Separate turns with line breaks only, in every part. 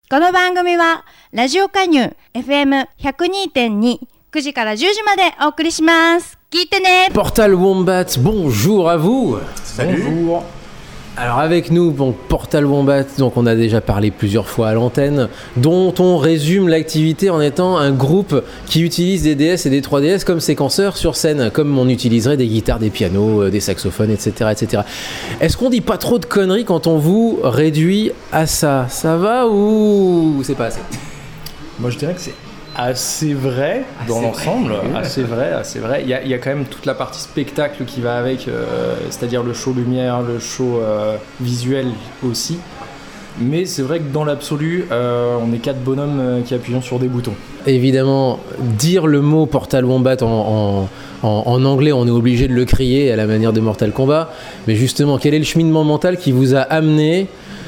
この番組はラジオ加入 FM102.2 9時から10時までお送りします。聞いてね。
Portal Wombat, bonjour à vous.
Salut.
Bonjour. Alors avec nous, bon, Portal Wombat, donc on a déjà parlé plusieurs fois à l'antenne, dont on résume l'activité en étant un groupe qui utilise des DS et des 3DS comme séquenceurs sur scène, comme on utiliserait des guitares, des pianos, des saxophones, etc., etc. Est-ce qu'on dit pas trop de conneries quand on vous réduit à ça? Ça va ou c'est pas assez?
Moi je dirais que c'est assez vrai dans l'ensemble, assez vrai. Il y a quand même toute la partie spectacle qui va avec, c'est-à-dire le show lumière, le show visuel aussi. Mais c'est vrai que dans l'absolu, on est 4 bonhommes qui appuyons sur des boutons.
Évidemment, dire le mot Portal Wombat en anglais, on est obligé de le crier à la manière de Mortal Kombat. Mais justement, quel est le cheminement mental qui vous a amené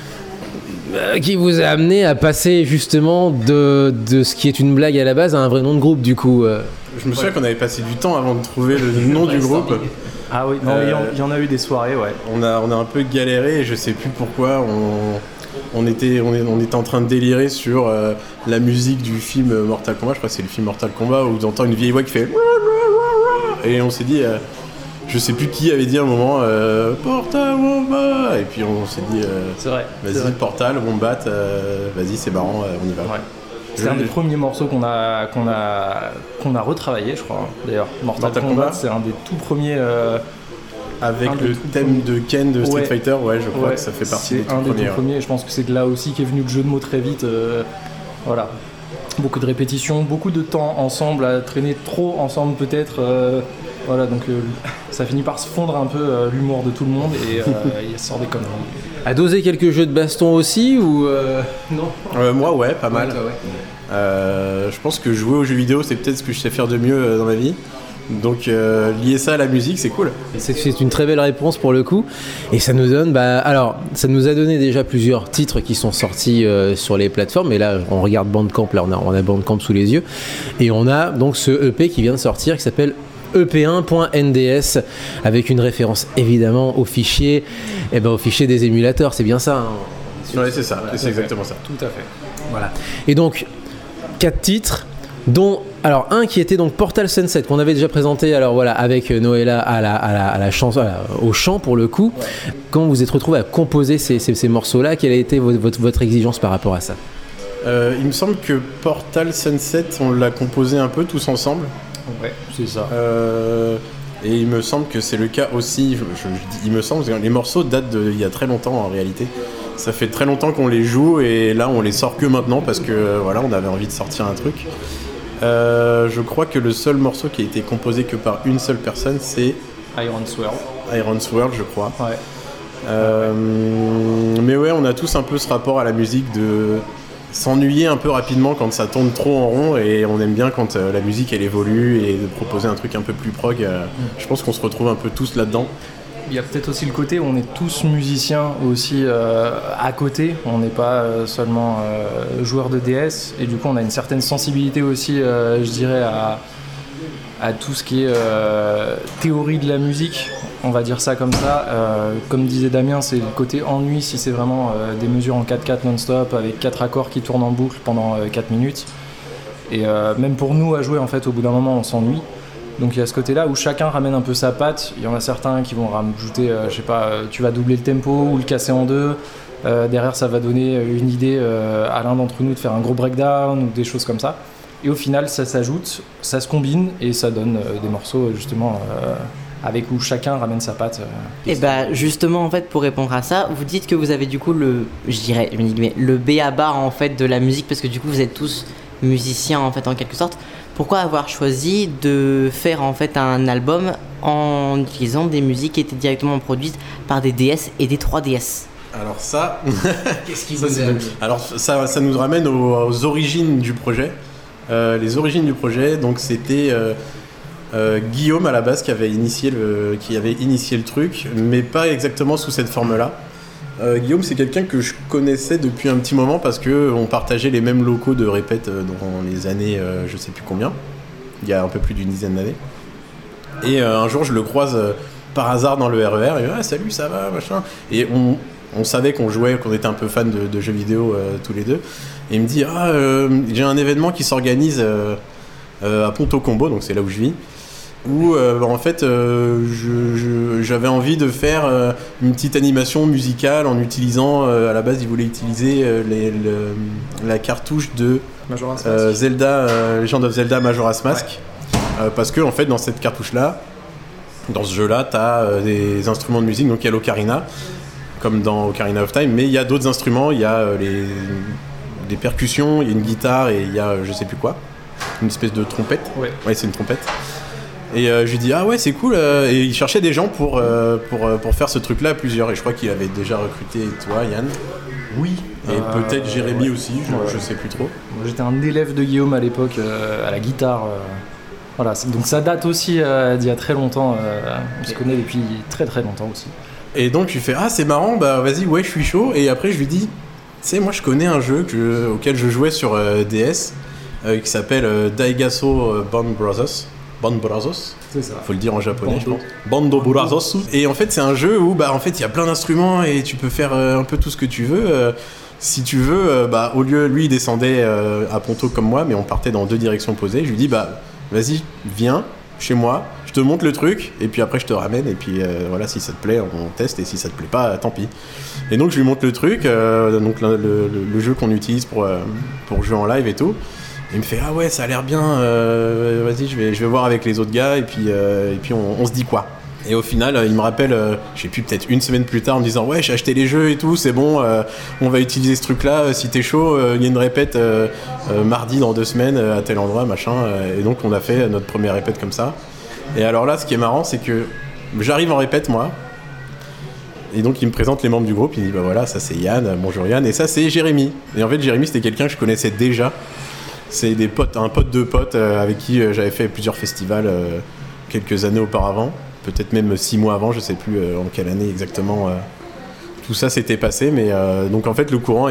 à passer justement de ce qui est une blague à la base à un vrai nom de groupe du coup?
Je me souviens qu'on avait passé du temps avant de trouver le nom du groupe.
Ah oui, non, il y en a eu des soirées, ouais.
On a un peu galéré et je sais plus pourquoi on était en train de délirer sur la musique du film Mortal Kombat. Je crois que c'est le film Mortal Kombat où t'entends une vieille voix qui fait et on s'est dit je sais plus qui avait dit à un moment Portal Wombat, et puis on s'est dit
c'est vrai,
vas-y,
c'est vrai.
Portal Wombat, vas-y, c'est marrant, on y va.
Ouais. C'est un des premiers morceaux qu'on a retravaillé, je crois. D'ailleurs, Mortal Kombat, c'est un des tout premiers.
Avec le thème de Ken de Street Fighter, je crois que ça fait partie des tout premiers.
C'est un des tout premiers. Je pense que c'est de là aussi qu'est venu le jeu de mots très vite. Voilà. Beaucoup de répétitions, beaucoup de temps ensemble, à traîner trop ensemble peut-être. Voilà, donc ça finit par se fondre un peu l'humour de tout le monde et il sort des conneries.
À doser quelques jeux de baston aussi ou non?
Moi, ouais, pas mal.
Ouais.
Je pense que jouer aux jeux vidéo, c'est peut-être ce que je sais faire de mieux dans ma vie. Donc lier ça à la musique, c'est cool.
C'est une très belle réponse pour le coup. Et ça nous donne, alors ça nous a donné déjà plusieurs titres qui sont sortis sur les plateformes. Et là, on regarde Bandcamp, là on a Bandcamp sous les yeux. Et on a donc ce EP qui vient de sortir qui s'appelle ep1.nds avec une référence évidemment au fichier des émulateurs, c'est bien ça hein?
Ouais, c'est ça, voilà, c'est exactement ça.
Tout à fait.
Voilà. Et donc 4 titres dont alors un qui était donc Portal Sunset qu'on avait déjà présenté avec Noëlla au chant pour le coup. Ouais. Quand vous êtes retrouvé à composer ces morceaux-là, quelle a été votre exigence par rapport à ça?
Il me semble que Portal Sunset, on l'a composé un peu tous ensemble.
Ouais, c'est ça.
Et il me semble que c'est le cas aussi. Il me semble que les morceaux datent d'il y a très longtemps en réalité. Ça fait très longtemps qu'on les joue et là on les sort que maintenant parce que on avait envie de sortir un truc. Je crois que le seul morceau qui a été composé que par une seule personne, c'est
Iron Swirl,
je crois.
Ouais.
Mais ouais, on a tous un peu ce rapport à la musique de s'ennuyer un peu rapidement quand ça tourne trop en rond, et on aime bien quand la musique elle évolue et de proposer un truc un peu plus prog. Je pense qu'on se retrouve un peu tous là-dedans.
Il y a peut-être aussi le côté où on est tous musiciens aussi à côté, on n'est pas seulement joueurs de DS, et du coup on a une certaine sensibilité aussi, je dirais, à tout ce qui est théorie de la musique, on va dire ça comme ça. Comme disait Damien, c'est le côté ennui si c'est vraiment des mesures en 4/4 non-stop avec 4 accords qui tournent en boucle pendant 4 minutes. Et même pour nous à jouer, en fait, au bout d'un moment on s'ennuie. Donc il y a ce côté-là où chacun ramène un peu sa patte. Il y en a certains qui vont rajouter, tu vas doubler le tempo ou le casser en deux. Derrière, ça va donner une idée à l'un d'entre nous de faire un gros breakdown ou des choses comme ça. Et au final, ça s'ajoute, ça se combine et ça donne des morceaux justement avec où chacun ramène sa patte.
Et justement, en fait, pour répondre à ça, vous dites que vous avez du coup le b.a-ba en fait de la musique, parce que du coup vous êtes tous musiciens en fait en quelque sorte. Pourquoi avoir choisi de faire en fait un album en utilisant des musiques qui étaient directement produites par des DS et des 3DS?
Alors ça,
qu'est-ce qui vous aime?
Alors ça nous ramène aux origines du projet. Les origines du projet, donc c'était Guillaume à la base qui avait initié le truc, mais pas exactement sous cette forme-là. Guillaume, c'est quelqu'un que je connaissais depuis un petit moment parce qu'on partageait les mêmes locaux de répète dans les années, je sais plus combien, il y a un peu plus d'une dizaine d'années. Et un jour, je le croise par hasard dans le RER, et ah, salut, ça va, machin. Et on savait qu'on jouait, qu'on était un peu fans de jeux vidéo tous les deux. Et il me dit j'ai un événement qui s'organise à Ponto Combo, donc c'est là où je vis, où en fait j'avais envie de faire une petite animation musicale en utilisant, à la base il voulait utiliser la cartouche de Zelda, Legend of Zelda Majora's Mask, parce que en fait dans cette cartouche là, dans ce jeu là, t'as des instruments de musique, donc il y a l'ocarina comme dans Ocarina of Time, mais il y a d'autres instruments, il y a des percussions, il y a une guitare et il y a je sais plus quoi, une espèce de trompette. Ouais, c'est une trompette. Et je lui dis ouais c'est cool, et il cherchait des gens pour faire ce truc là à plusieurs, et je crois qu'il avait déjà recruté toi Yann.
Oui.
Et peut-être Jérémy aussi, je sais plus trop.
J'étais un élève de Guillaume à l'époque à la guitare. Voilà, donc ça date aussi d'il y a très longtemps, on se connaît depuis très très longtemps aussi.
Et donc je lui fais c'est marrant, bah vas-y, ouais je suis chaud, et après je lui dis, tu sais moi je connais un jeu auquel je jouais sur DS qui s'appelle Daigaso Band Brothers.
C'est ça.
Faut le dire en japonais, je pense. Bando Brothers. Et en fait c'est un jeu où en fait il y a plein d'instruments et tu peux faire un peu tout ce que tu veux. Si tu veux, au lieu, lui il descendait à Ponto comme moi, mais on partait dans deux directions opposées. Je lui dis vas-y, viens chez moi, je te montre le truc, et puis après je te ramène, et puis voilà, si ça te plaît, on teste, et si ça te plaît pas, tant pis. Et donc je lui montre le truc, donc le jeu qu'on utilise pour jouer en live et tout. Et il me fait ouais, ça a l'air bien, vas-y, je vais voir avec les autres gars, et puis on se dit quoi. Et au final, il me rappelle, je sais plus, peut-être une semaine plus tard, en me disant ouais, j'ai acheté les jeux et tout, c'est bon, on va utiliser ce truc-là, si t'es chaud, il y a une répète mardi dans 2 semaines à tel endroit, machin. Et donc on a fait notre première répète comme ça. Et alors là, ce qui est marrant, c'est que j'arrive en répète, moi, et donc il me présente les membres du groupe, il dit voilà, ça c'est Yann, bonjour Yann, et ça c'est Jérémy. Et en fait, Jérémy, c'était quelqu'un que je connaissais déjà. C'est un pote de pote avec qui j'avais fait plusieurs festivals quelques années auparavant. Peut-être même 6 mois avant, je sais plus en quelle année exactement tout ça s'était passé, mais donc en fait le courant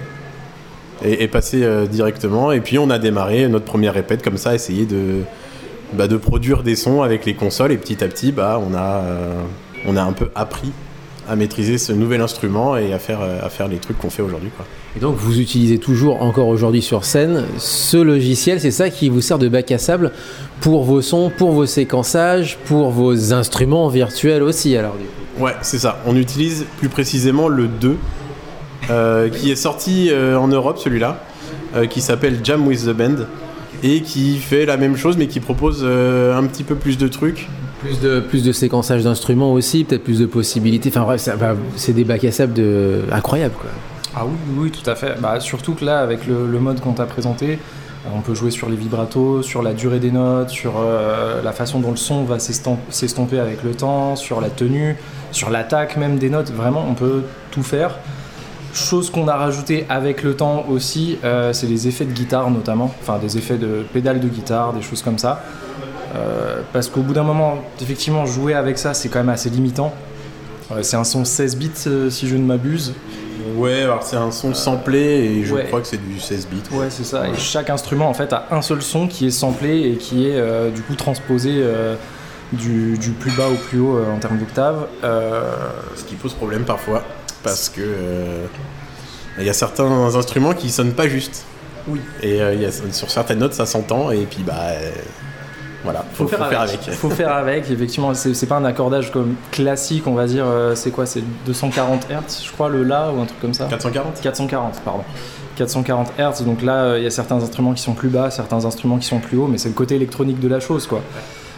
est passé directement, et puis on a démarré notre première répète comme ça, essayer de produire des sons avec les consoles, et petit à petit on a un peu appris à maîtriser ce nouvel instrument et à faire les trucs qu'on fait aujourd'hui, quoi.
Et donc vous utilisez toujours encore aujourd'hui sur scène ce logiciel, c'est ça qui vous sert de bac à sable pour vos sons, pour vos séquençages, pour vos instruments virtuels aussi alors du coup.
Ouais, c'est ça. On utilise plus précisément le 2 qui est sorti en Europe, celui-là, qui s'appelle Jam with the Band, et qui fait la même chose mais qui propose un petit peu plus de trucs.
Plus de séquençage d'instruments aussi, peut-être plus de possibilités. Enfin bref, c'est des bacs à sable incroyables, quoi.
Ah oui, tout à fait. Surtout que là, avec le mode qu'on t'a présenté, on peut jouer sur les vibratos, sur la durée des notes, sur la façon dont le son va s'estomper avec le temps, sur la tenue, sur l'attaque même des notes. Vraiment, on peut tout faire. Chose qu'on a rajouté avec le temps aussi, c'est les effets de guitare notamment, enfin des effets de pédales de guitare, des choses comme ça. Parce qu'au bout d'un moment, effectivement, jouer avec ça, c'est quand même assez limitant. C'est un son 16 bits, si je ne m'abuse.
Ouais, alors c'est un son samplé, et je crois que c'est du 16 bits.
Ouais, c'est ça. Et chaque instrument, en fait, a un seul son qui est samplé et qui est du coup transposé du plus bas au plus haut en termes d'octave.
Ce qui pose problème parfois, parce que il y a certains instruments qui sonnent pas juste.
Oui.
Et sur certaines notes, ça s'entend, et puis voilà, faut faire avec.
Faut faire avec, effectivement, c'est pas un accordage comme classique, on va dire, c'est quoi, c'est 240 Hz, je crois, le La, ou un truc comme ça. 440, pardon. 440 Hz, donc là, il y a certains instruments qui sont plus bas, certains instruments qui sont plus hauts, mais c'est le côté électronique de la chose, quoi.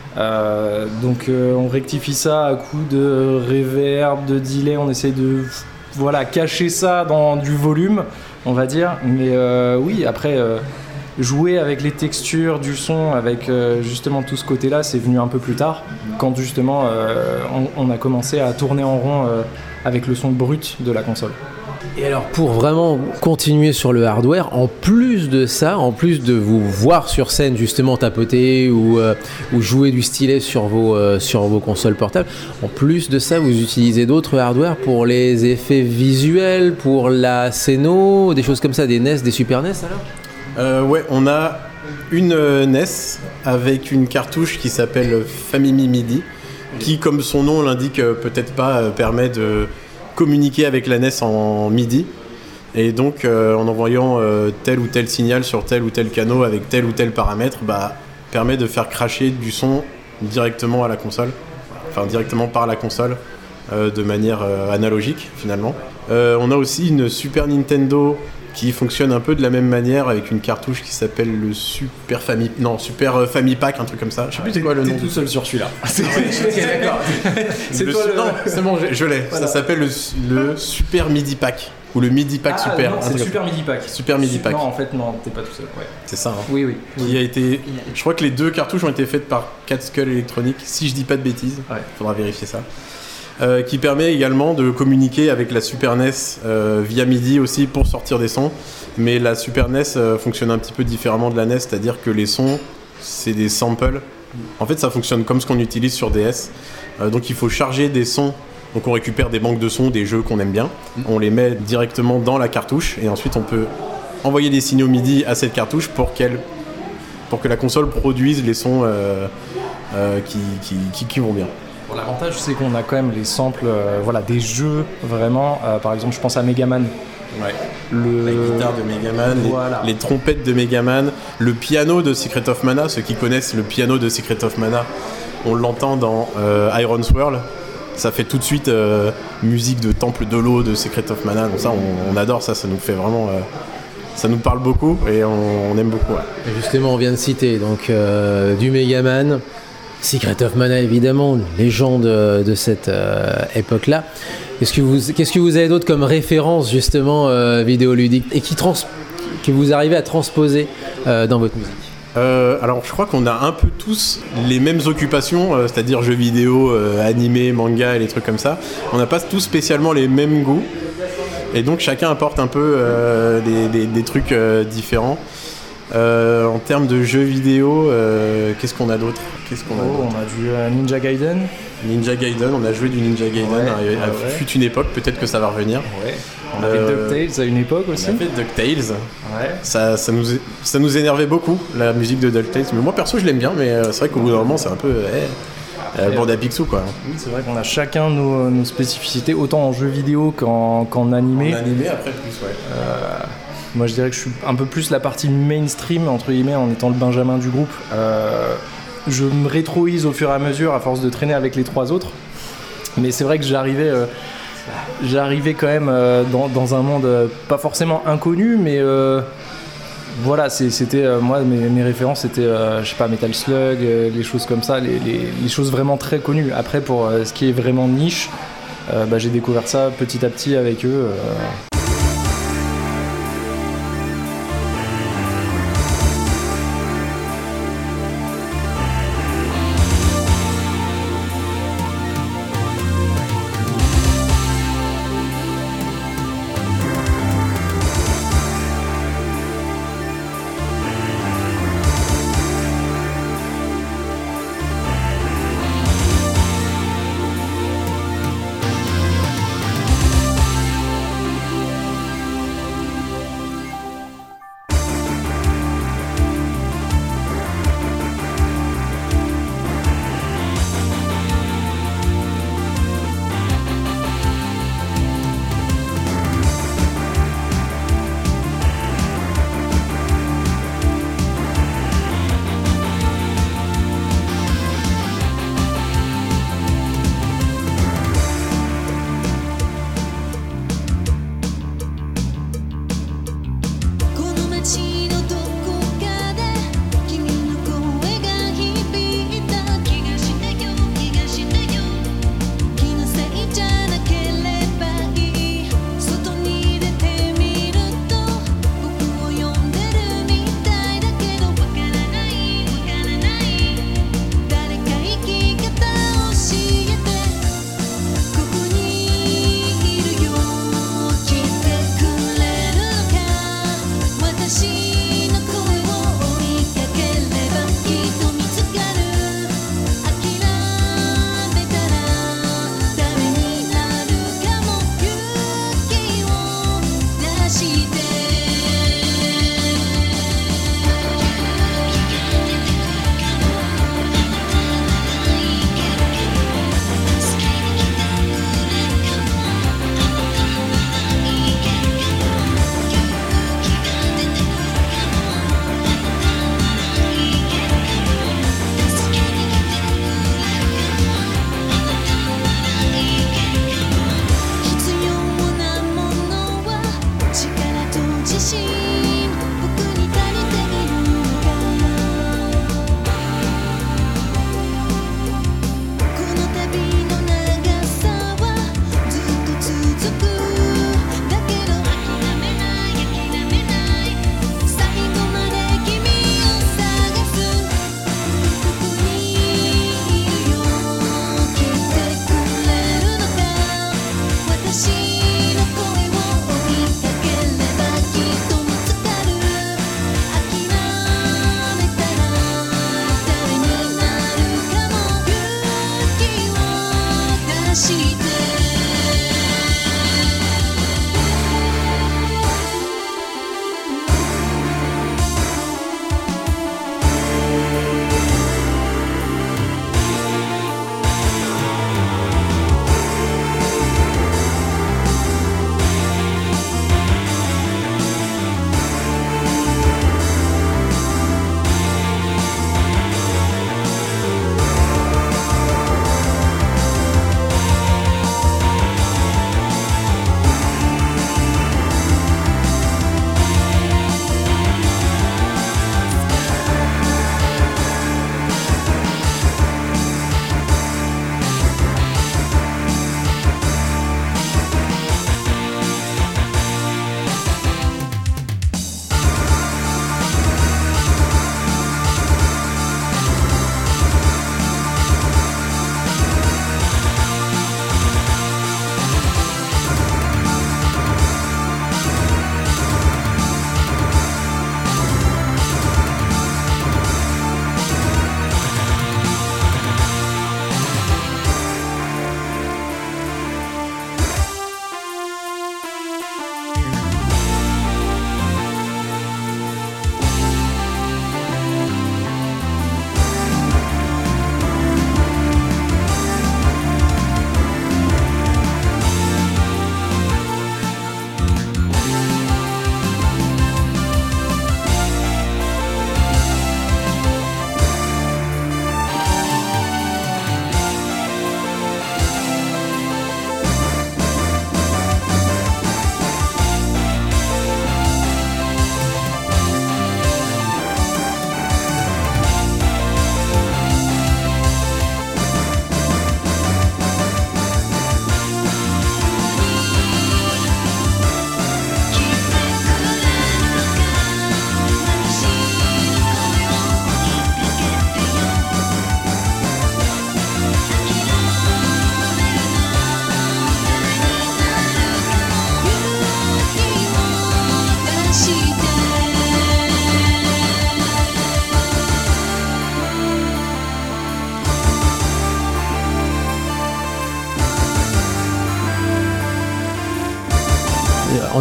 Donc on rectifie ça à coup de reverb, de delay, on essaie de cacher ça dans du volume, on va dire, mais oui, après... jouer avec les textures du son, avec justement tout ce côté-là, c'est venu un peu plus tard, quand justement on a commencé à tourner en rond avec le son brut de la console.
Et alors pour vraiment continuer sur le hardware, en plus de ça, en plus de vous voir sur scène justement tapoter ou jouer du stylet sur vos consoles portables, en plus de ça, vous utilisez d'autres hardware pour les effets visuels, pour la scéno, des choses comme ça, des NES, des Super NES alors ?
Ouais, on a une NES avec une cartouche qui s'appelle Famimi MIDI, qui, comme son nom l'indique peut-être pas, permet de communiquer avec la NES en MIDI. Et donc en envoyant tel ou tel signal sur tel ou tel canal avec tel ou tel paramètre, permet de faire cracher du son directement à la console, enfin directement par la console, de manière analogique finalement. On a aussi une Super Nintendo qui fonctionne un peu de la même manière avec une cartouche qui s'appelle le Super Family Pack, un truc comme ça. Je sais plus c'est quoi le nom.
T'es tout seul sur celui-là.
D'accord. C'est bon, je l'ai. Voilà. Ça s'appelle le Super MIDI Pack. Ou le MIDI Pack Super.
Non, c'est le Super MIDI Pack.
Super MIDI Pack.
Non, en fait, non, t'es pas tout seul. Ouais.
C'est ça. Hein.
Oui.
Qui a été. Je crois que les 2 cartouches ont été faites par Catskull Electronic, si je dis pas de bêtises.
Ouais.
Faudra vérifier ça. Qui permet également de communiquer avec la Super NES via MIDI aussi pour sortir des sons. Mais la Super NES fonctionne un petit peu différemment de la NES, c'est-à-dire que les sons, c'est des samples. En fait, ça fonctionne comme ce qu'on utilise sur DS. Donc il faut charger des sons. Donc on récupère des banques de sons, des jeux qu'on aime bien. On les met directement dans la cartouche et ensuite on peut envoyer des signaux MIDI à cette cartouche pour que la console produise les sons qui vont bien.
L'avantage, c'est qu'on a quand même les samples des jeux, vraiment. Par exemple, je pense à Megaman.
Ouais. La guitare de Megaman, les trompettes de Megaman, le piano de Secret of Mana. Ceux qui connaissent le piano de Secret of Mana, on l'entend dans Iron Swirl. Ça fait tout de suite musique de Temple de l'eau de Secret of Mana. Donc ça, on adore ça. Ça nous fait vraiment... ça nous parle beaucoup et on aime beaucoup. Ouais.
Et justement, on vient de citer donc, du Megaman, Secret of Mana évidemment, légende de cette époque-là. Qu'est-ce que vous avez d'autre comme référence justement vidéoludique et que vous arrivez à transposer dans votre musique?
Alors je crois qu'on a un peu tous les mêmes occupations, c'est-à-dire jeux vidéo, animé, manga et les trucs comme ça. On n'a pas tous spécialement les mêmes goûts et donc chacun apporte un peu des trucs différents. En termes de jeux vidéo, qu'est-ce qu'on a d'autre?
On a du Ninja Gaiden.
Ninja Gaiden, on a joué du Ninja Gaiden fut une époque, peut-être que ça va revenir.
Ouais. On avait DuckTales à une époque aussi.
On a fait DuckTales.
Ouais.
Ça nous énervait beaucoup, la musique de DuckTales. Mais moi perso, je l'aime bien, mais c'est vrai qu'au bout d'un moment, c'est un peu bande à Picsou, quoi.
Oui, c'est vrai qu'on a chacun nos spécificités, autant en jeux vidéo qu'en animé.
En animé, après plus, ouais.
Moi, je dirais que je suis un peu plus la partie mainstream, entre guillemets, en étant le Benjamin du groupe. Je me rétroïse au fur et à mesure, à force de traîner avec les 3 autres. Mais c'est vrai que j'arrivais quand même dans un monde pas forcément inconnu, mais voilà, c'était moi mes références c'était je sais pas, Metal Slug, les choses comme ça, les choses vraiment très connues. Après pour ce qui est vraiment niche, j'ai découvert ça petit à petit avec eux.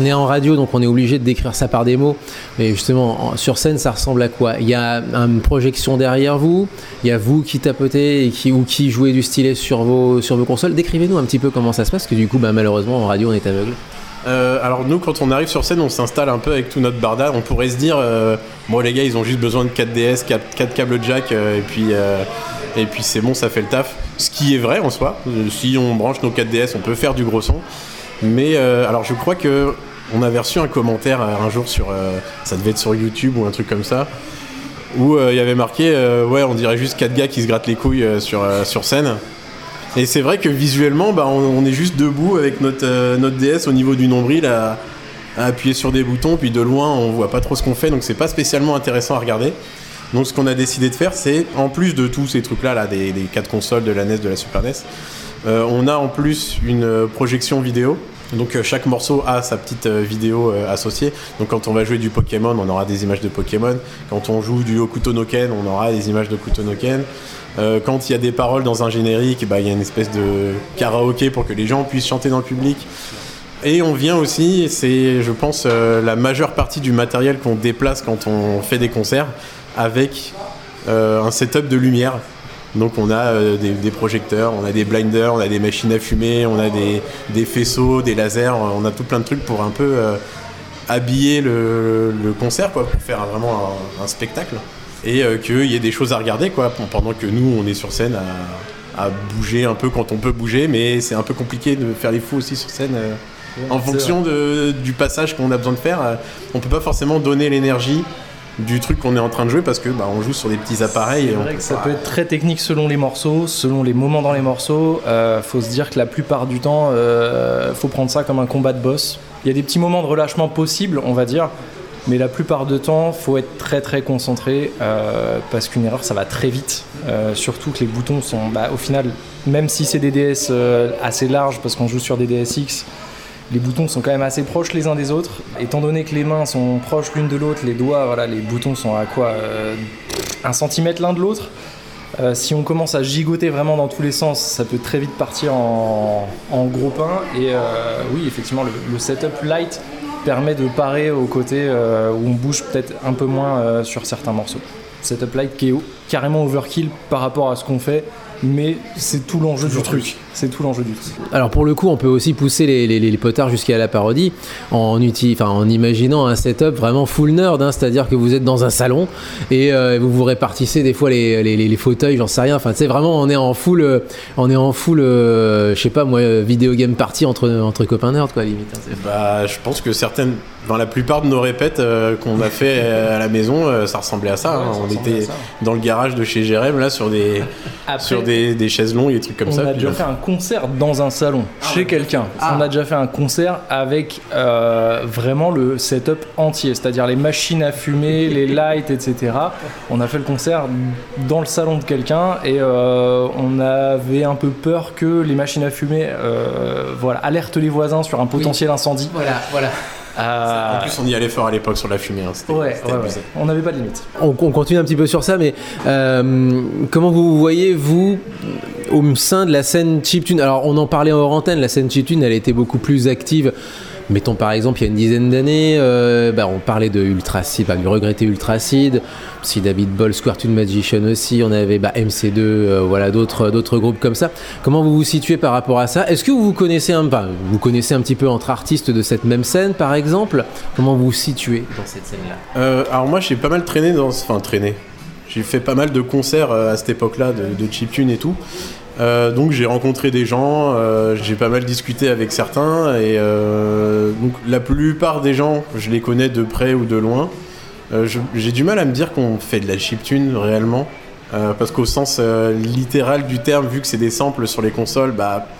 on est en radio, donc on est obligé de décrire ça par des mots. Mais justement, sur scène, ça ressemble à quoi? Il y a une projection derrière vous, il y a vous qui tapotez ou qui jouez du stylet sur vos consoles. Décrivez-nous un petit peu comment ça se passe, parce que du coup, malheureusement, en radio, on est aveugle.
Alors nous, quand on arrive sur scène, on s'installe un peu avec tout notre barda. On pourrait se dire, bon les gars, ils ont juste besoin de 4 DS, 4 câbles jack, et puis c'est bon, ça fait le taf. Ce qui est vrai en soi. Si on branche nos 4 DS, on peut faire du gros son. Mais alors je crois que on avait reçu un commentaire un jour sur, ça devait être sur YouTube ou un truc comme ça, où il y avait marqué, ouais, on dirait juste 4 gars qui se grattent les couilles sur scène. Et c'est vrai que visuellement, on est juste debout avec notre DS au niveau du nombril à appuyer sur des boutons, puis de loin on voit pas trop ce qu'on fait, donc c'est pas spécialement intéressant à regarder. Donc ce qu'on a décidé de faire, c'est en plus de tous ces trucs-là, des 4 consoles, de la NES, de la Super NES, on a en plus une projection vidéo. Donc chaque morceau a sa petite vidéo associée. Donc quand on va jouer du Pokémon, on aura des images de Pokémon. Quand on joue du Hokuto no Ken, on aura des images de Hokuto no Ken. Quand il y a des paroles dans un générique, il y a une espèce de karaoké pour que les gens puissent chanter dans le public. Et on vient aussi, c'est je pense la majeure partie du matériel qu'on déplace quand on fait des concerts, avec un setup de lumière. Donc on a des projecteurs, on a des blinders, on a des machines à fumer, on a des faisceaux, des lasers, on a tout plein de trucs pour un peu habiller le concert, quoi, pour faire vraiment un spectacle. Et qu'il y ait des choses à regarder, quoi, pendant que nous on est sur scène à bouger un peu quand on peut bouger, mais c'est un peu compliqué de faire les fous aussi sur scène en fonction du passage qu'on a besoin de faire. On peut pas forcément donner l'énergie du truc qu'on est en train de jouer parce que on joue sur des petits appareils.
C'est vrai que ça peut être très technique selon les morceaux, selon les moments dans les morceaux. Faut se dire que la plupart du temps, faut prendre ça comme un combat de boss. Il y a des petits moments de relâchement possibles, on va dire, mais la plupart du temps, faut être très très concentré parce qu'une erreur, ça va très vite. Surtout que les boutons sont, au final, même si c'est des DS assez larges parce qu'on joue sur des DSX, les boutons sont quand même assez proches les uns des autres. Étant donné que les mains sont proches l'une de l'autre, les doigts, les boutons sont à quoi 1 centimètre l'un de l'autre. Si on commence à gigoter vraiment dans tous les sens, ça peut très vite partir en gros pain. Et oui, effectivement, le setup light permet de parer au côté où on bouge peut-être un peu moins sur certains morceaux. Setup light qui est carrément overkill par rapport à ce qu'on fait, mais c'est tout l'enjeu du truc. C'est tout l'enjeu du truc.
Alors pour le coup, on peut aussi pousser les potards jusqu'à la parodie en imaginant un setup vraiment full nerd, c'est-à-dire que vous êtes dans un salon et vous vous répartissez des fois les fauteuils, j'en sais rien. Enfin, c'est vraiment on est en full, je sais pas moi, vidéo game party entre copains nerds, quoi, limite.
Je pense que la plupart de nos répètes qu'on a fait à la maison, ça ressemblait à ça. On était dans le garage de chez Jérém là sur des chaises longues et des trucs comme ça.
On a déjà fait un concert dans un salon chez quelqu'un. On a déjà fait un concert avec vraiment le setup entier, c'est-à-dire les machines à fumer, les lights, etc. On a fait le concert dans le salon de quelqu'un et on avait un peu peur que les machines à fumer alertent les voisins sur un potentiel incendie.
Voilà.
En plus, on y allait fort à l'époque sur la fumée. C'était abusé.
On n'avait pas de limite.
On continue un petit peu sur ça, mais comment vous voyez, vous, au sein de la scène chiptune? Alors, on en parlait hors antenne, la scène chiptune, elle était beaucoup plus active. Mettons par exemple, il y a une dizaine d'années, on parlait de Ultracid, du regretté Ultracid, si David Ball, Square Tune Magician aussi, on avait MC2, d'autres groupes comme ça. Comment vous vous situez par rapport à ça? Est-ce que vous connaissez un petit peu entre artistes de cette même scène, par exemple? Comment vous vous situez dans cette scène-là?
Alors moi, j'ai pas mal traîné j'ai fait pas mal de concerts à cette époque-là de chiptune et tout. Donc j'ai rencontré des gens, j'ai pas mal discuté avec certains et donc la plupart des gens je les connais de près ou de loin. J'ai du mal à me dire qu'on fait de la chiptune réellement parce qu'au sens littéral du terme, vu que c'est des samples sur les consoles,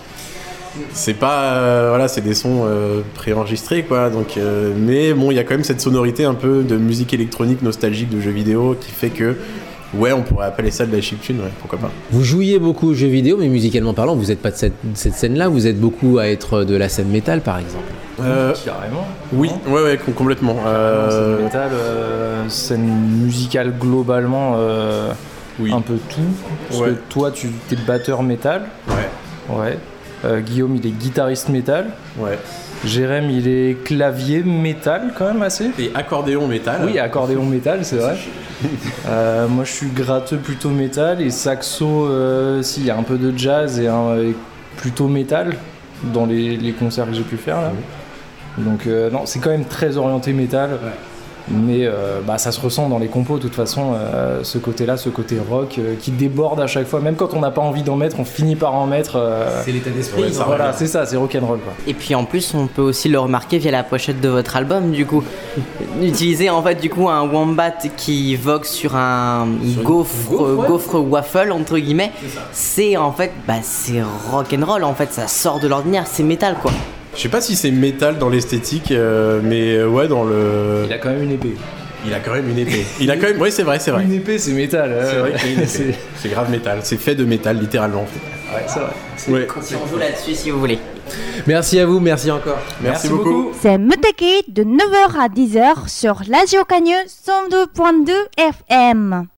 c'est pas c'est des sons préenregistrés quoi. Donc mais bon, il y a quand même cette sonorité un peu de musique électronique nostalgique de jeux vidéo qui fait que on pourrait appeler ça de la chiptune, pourquoi pas.
Vous jouiez beaucoup aux jeux vidéo, mais musicalement parlant, vous n'êtes pas de cette scène-là, vous êtes beaucoup à être de la scène métal, par exemple.
Carrément.
Oui, complètement.
Scène métal, scène musicale globalement,
oui.
Un peu tout. Parce que toi, tu es batteur métal.
Ouais.
Guillaume, il est guitariste métal.
Ouais.
Jérém, il est clavier métal quand même assez.
Et accordéon métal.
Oui, accordéon métal, c'est vrai. Moi, je suis gratteux plutôt métal et saxo, si, il y a un peu de jazz et plutôt métal dans les concerts que j'ai pu faire là. Donc non, c'est quand même très orienté métal. Ouais. Mais ça se ressent dans les compos de toute façon, ce côté-là, ce côté rock qui déborde à chaque fois, même quand on n'a pas envie d'en mettre, on finit par en mettre.
C'est l'état d'esprit.
Ouais, voilà, c'est ça, c'est rock'n'roll quoi.
Et puis en plus, on peut aussi le remarquer via la pochette de votre album, du coup. Utiliser en fait du coup un wombat qui vogue sur un gaufre waffle entre guillemets. C'est en fait, c'est rock'n'roll en fait, ça sort de l'ordinaire, c'est métal quoi.
Je sais pas si c'est métal dans l'esthétique, mais ouais, dans le.
Il a quand même une épée.
Il a quand même une épée. Il a quand même. Oui, c'est vrai.
Une épée, c'est métal.
C'est vrai qu'il y a une épée. C'est grave métal. C'est fait de métal, littéralement. En fait.
Ouais, c'est vrai.
Ouais.
Si on joue là-dessus, si vous voulez.
Merci à vous, merci encore.
Merci beaucoup.
C'est Muteki de 9h à 10h sur Radio Canu 102.2 FM.